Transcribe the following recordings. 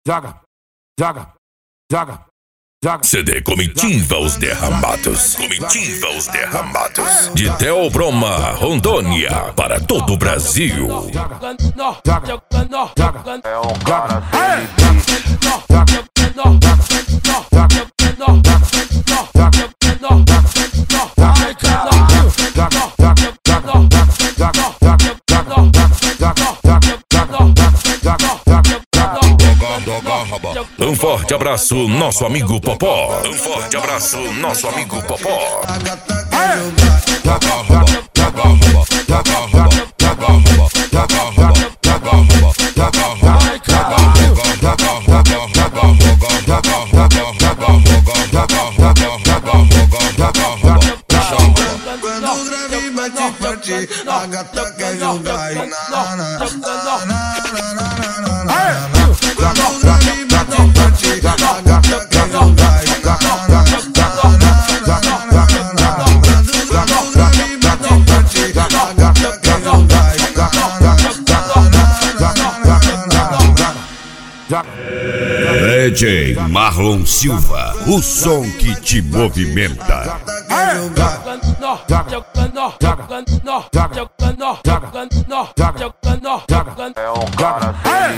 joga, joga, joga, joga. CD Comitiva Os Derramados. Comitiva Os Derramados. De Theobroma, Rondônia, para todo o Brasil. Joga, joga, joga. É um cara Um forte abraço, nosso amigo Popó. Um forte abraço, nosso amigo Popó. Quando o grave bate forte, a gata quer jogar. Quando o grave bate forte, a gata quer jogar. Quando o grave bate forte, a gata quer jogar. DJ Marlon Silva, o som que te movimenta. é um cara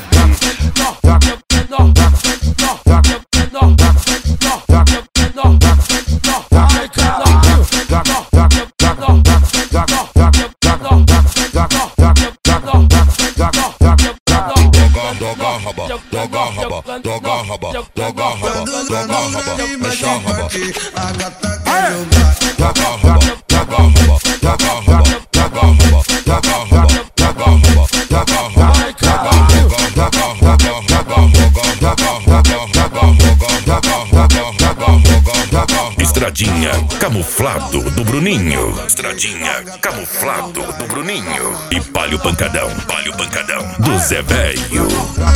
Estradinha camuflado do Bruninho. Estradinha camuflado do Bruninho. E palho pancadão do Zé Velho.